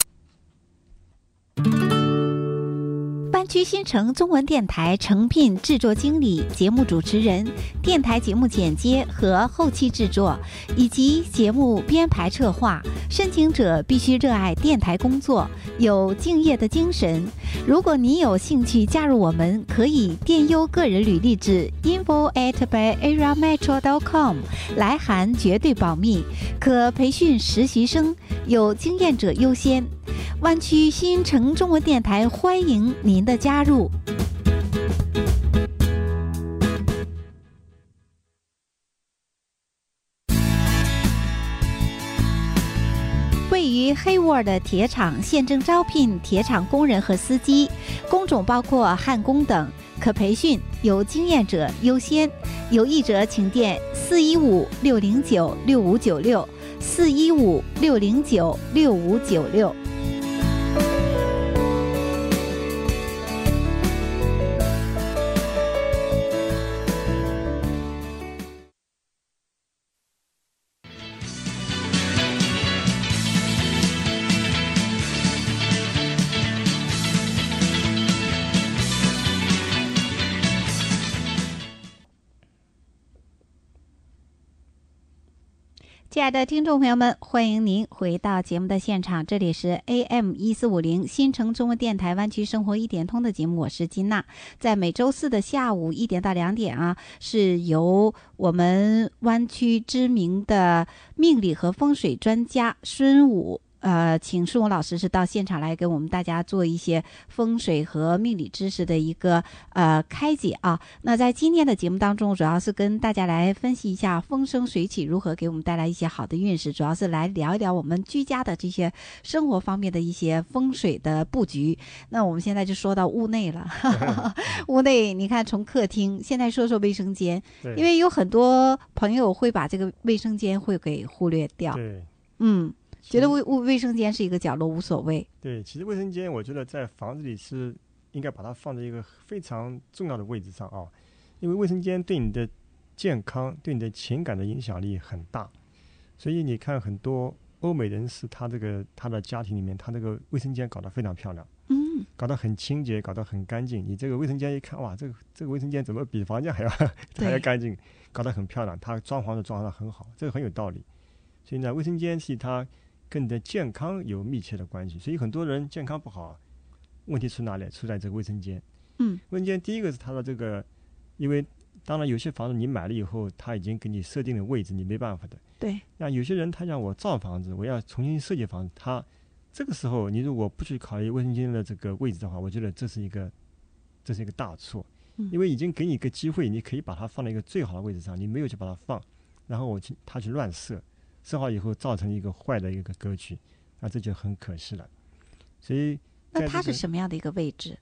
湾区新城中文电台诚聘制作经理、节目主持人、电台节目剪接和后期制作，以及节目编排策划。申请者必须热爱电台工作，有敬业的精神。如果你有兴趣加入我们，可以电邮个人履历至 info@bayareametro.com， 来函绝对保密，可培训实习生，有经验者优先。湾区新城中文电台欢迎您的加入。位于黑沃尔的铁厂现正招聘铁厂工人和司机，工种包括焊工等，可培训，有经验者优先。有意者请电415-609-6596 415-609-6596。亲爱的听众朋友们，欢迎您回到节目的现场，这里是 AM1450 新城中文电台湾区生活一点通的节目，我是金娜。在每周四的下午1点到2点啊，是由我们湾区知名的命理和风水专家孙武请孙武老师是到现场来给我们大家做一些风水和命理知识的一个开解啊。那在今天的节目当中，主要是跟大家来分析一下风生水起如何给我们带来一些好的运势，主要是来聊一聊我们居家的这些生活方面的一些风水的布局。那我们现在就说到屋内了屋内你看从客厅，现在说说卫生间，因为有很多朋友会把这个卫生间会给忽略掉。 对， 觉得卫生间是一个角落无所谓。 对，其实卫生间我觉得在房子里是应该把它放在一个非常重要的位置上啊，因为卫生间对你的健康对你的情感的影响力很大。所以你看很多欧美人士他的家庭里面，他这个卫生间搞得非常漂亮，搞得很清洁，搞得很干净。你这个卫生间一看，哇，这个卫生间怎么比房间还要干净，搞得很漂亮，它装潢得很好，这个很有道理。所以呢，卫生间是它跟你的健康有密切的关系，所以很多人健康不好，问题出哪里？出在这个卫生间。卫生间第一个是它的这个，因为当然有些房子你买了以后，它已经给你设定了位置，你没办法的。 对。 那有些人他想我造房子，我要重新设计房子，他这个时候你如果不去考虑卫生间的这个位置的话，我觉得这是一个大错。因为已经给你一个机会，你可以把它放在一个最好的位置上，你没有去把它放，然后他去乱设好以后造成一个坏的一个格局，那这就很可惜了。所以那它是什么样的一个位置？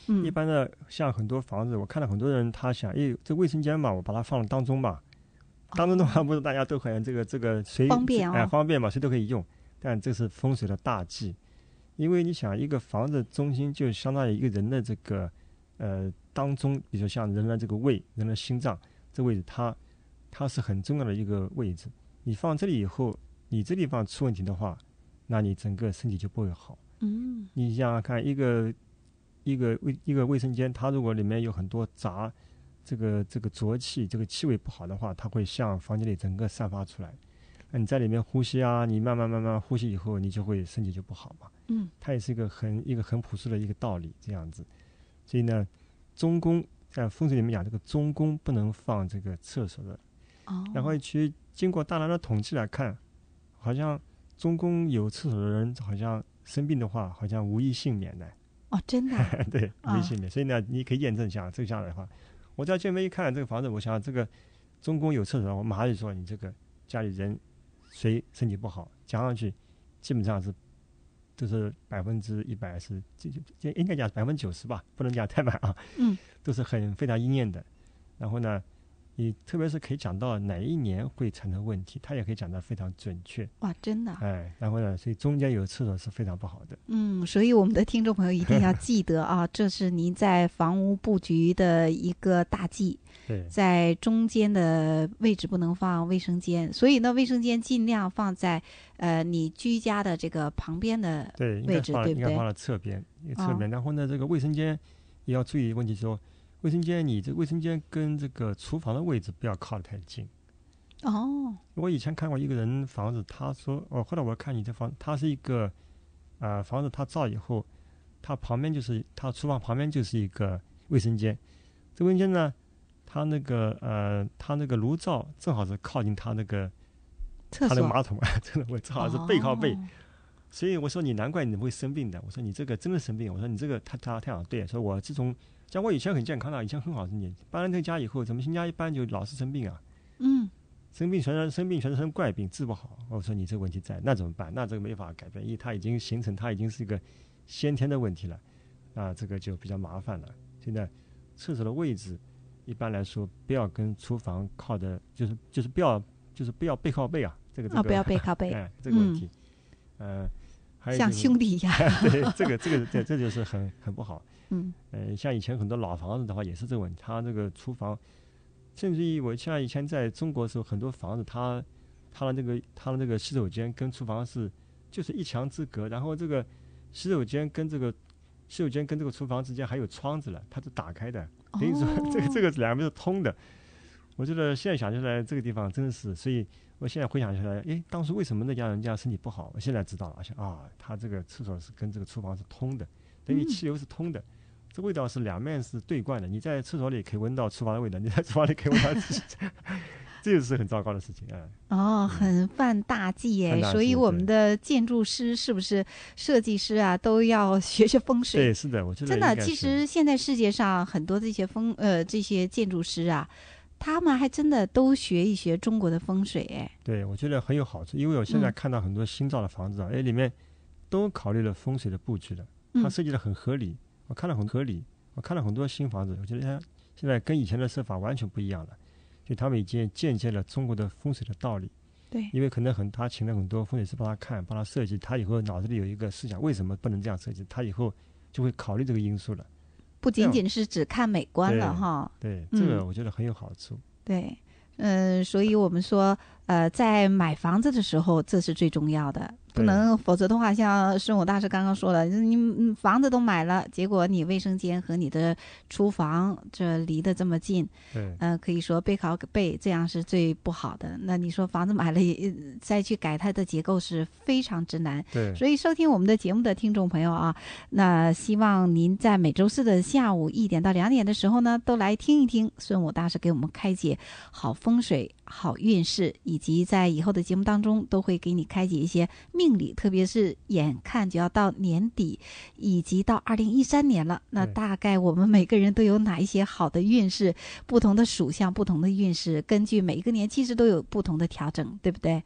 一般的像很多房子，我看到很多人他想，这卫生间嘛，我把它放当中吧。当中的话，不是大家都很这个随方便方便嘛，谁都可以用。但这是风水的大忌，因为你想一个房子中心就相当于一个人的这个当中，比如说像人的这个胃、人的心脏这位置，它是很重要的一个位置。你放这里以后，你这地方出问题的话，那你整个身体就不会好。你想想看，一个卫生间，它如果里面有很多杂这个浊气，这个气味不好的话，它会向房间里整个散发出来。那你在里面呼吸啊，你慢慢呼吸以后，你就会身体就不好嘛。它也是一个很朴素的一个道理，这样子。所以呢，中宫在风水里面讲，这个中宫不能放这个厕所的。然后去经过大量的统计来看，好像中宫有厕所的人，好像生病的话，好像无一幸免的。 真的对，无一幸免。所以呢，你可以验证一下这个下来的话，我在这边一看这个房子，我想这个中宫有厕所，我马上就说你这个家里人谁身体不好，加上去基本上是都是100%是这应该讲90%吧，不能讲太满啊。都是非常应验的。然后呢，你特别是可以讲到哪一年会产生问题，它也可以讲得非常准确。 哇，真的。 然后呢，所以中间有厕所是非常不好的。 所以我们的听众朋友一定要记得啊，这是您在房屋布局的一个大忌。 对， 在中间的位置不能放卫生间，所以呢，卫生间尽量放在你居家的这个旁边的位置，对不对？ 应该放在侧边。然后呢，这个卫生间也要注意问题说，卫生间你这卫生间跟这个厨房的位置不要靠得太近。我以前看过一个人房子，他说后来我看你这房子，他是一个房子他造以后，他旁边就是他厨房旁边就是一个卫生间，这卫生间呢，他那个炉灶正好是靠近他那个他那个马桶真的正好是背靠背。所以我说你难怪你会生病的，我说你这个真的生病，我说你这个他讲对，说我自从像我以前很健康的，以前很好的，你搬了这个家以后，怎么新家一搬就老是生病啊？生病全是怪病，治不好。我说你这个问题在，那怎么办？那这个没法改变，因为它已经形成，它已经是一个先天的问题了，这个就比较麻烦了。现在厕所的位置一般来说不要跟厨房靠的，就是不要背靠背啊，这个不要背靠背， 这个问题，还有像兄弟一样， 对，这就是很不好。像以前很多老房子的话也是这个问题，它这个厨房，甚至于我像以前在中国的时候，很多房子它的那个洗手间跟厨房就是一墙之隔，然后这个洗手间跟这个厨房之间还有窗子了，它是打开的，等于说这个两边是通的。我觉得现在想起来这个地方真的是，所以我现在回想起来，当时为什么那家人家身体不好？我现在知道了，他这个厕所是跟这个厨房是通的，等于气流是通的，这味道是两面是对贯的。你在厕所里可以闻到厨房的味道，你在厨房里可以闻到自己，这就是很糟糕的事情很犯大忌耶！所以我们的建筑师是不是设计师啊，都要学风水。 对，是的，我觉得真的。其实现在世界上很多这些建筑师啊，他们还真的都学一学中国的风水对，我觉得很有好处，因为我现在看到很多新造的房子里面都考虑了风水的布局了，它设计的很合理。我看了很多新房子，我觉得它现在跟以前的设法完全不一样了，就他们已经间接了中国的风水的道理。 对， 因为可能他请了很多风水师帮他看，帮他设计，他以后脑子里有一个思想，为什么不能这样设计？他以后就会考虑这个因素了。 不仅仅是只看美观了哈。 对，这个我觉得很有好处。 对，所以我们说，在买房子的时候，这是最重要的。不能，否则的话，像孙武大师刚刚说了，你房子都买了，结果你卫生间和你的厨房这离得这么近，可以说背靠背，这样是最不好的。那你说房子买了，再去改它的结构是非常之难。 对， 所以收听我们的节目的听众朋友啊，那希望您在每周四的下午1点到2点的时候呢，都来听一听孙武大师给我们开解好风水、好运势，以及在以后的节目当中都会给你开解一些命理，特别是眼看就要到年底，以及到2013年了，那大概我们每个人都有哪一些好的运势，不同的属相、不同的运势，根据每一个年其实都有不同的调整，对不对？ 对，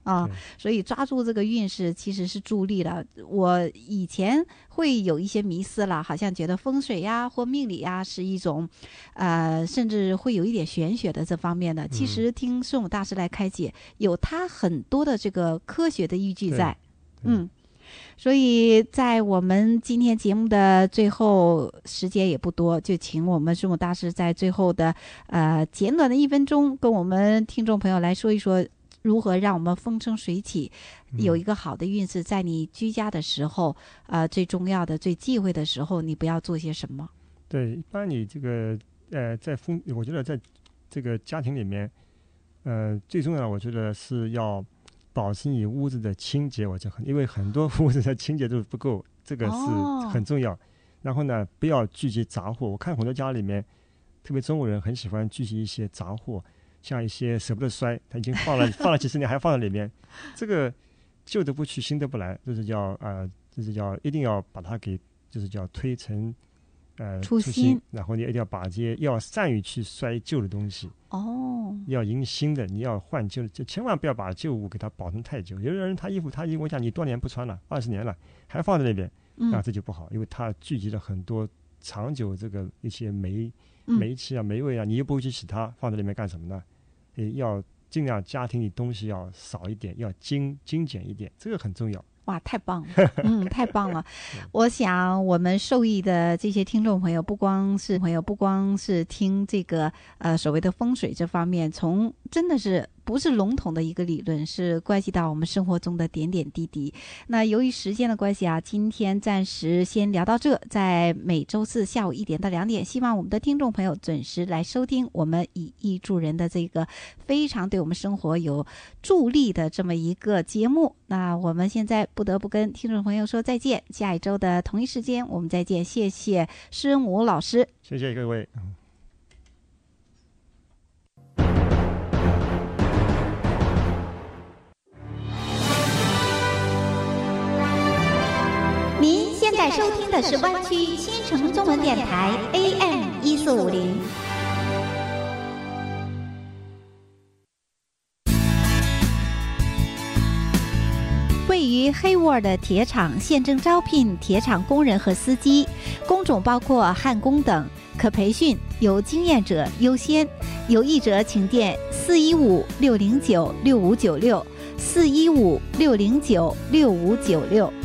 啊，所以抓住这个运势其实是助力了。我以前会有一些迷思了，好像觉得风水呀或命理呀是一种，甚至会有一点玄学的这方面的。其实听孙武大师来开解，有他很多的这个科学的依据在。所以在我们今天节目的最后，时间也不多，就请我们孙武大师在最后的简短的1分钟，跟我们听众朋友来说一说，如何让我们风生水起，有一个好的运势。在你居家的时候，最重要的、最忌讳的时候，你不要做些什么？ 对，一般你这个我觉得在这个家庭里面，最重要的我觉得是要保持你屋子的清洁，因为很多屋子的清洁度不够，这个是很重要。然后呢，不要聚集杂货。我看很多家里面，特别中国人很喜欢聚集一些杂货。像一些舍不得摔，他已经放了几十年还放在里面，这个旧的不去新的不来，就是叫一定要把它给就是叫推陈出新，然后你一定要把要善于去摔旧的东西要迎新的，你要换旧的，就千万不要把旧物给它保存太久。有的人他衣服我想你多年不穿了，20年了还放在那边，这就不好，因为它聚集了很多长久这个一些霉气啊、霉味啊，你又不会去洗它，放在里面干什么呢？要尽量家庭里东西要少一点，要精简一点，这个很重要。 哇，太棒了，太棒了！我想我们受益的这些听众朋友，不光是听这个所谓的风水这方面，真的是不是笼统的一个理论，是关系到我们生活中的点点滴滴。那由于时间的关系啊，今天暂时先聊到这，在每周四下午1点到2点，希望我们的听众朋友准时来收听我们以义助人的这个非常对我们生活有助力的这么一个节目。那我们现在不得不跟听众朋友说再见，下一周的同一时间我们再见。谢谢孙武老师， 谢谢各位。 您现在收听的是湾区新城中文电台 AM1450。位于黑沃尔的铁厂现正招聘铁厂工人和司机，工种包括焊工等，可培训，有经验者优先。有意者请电415-609-6596，415-609-6596。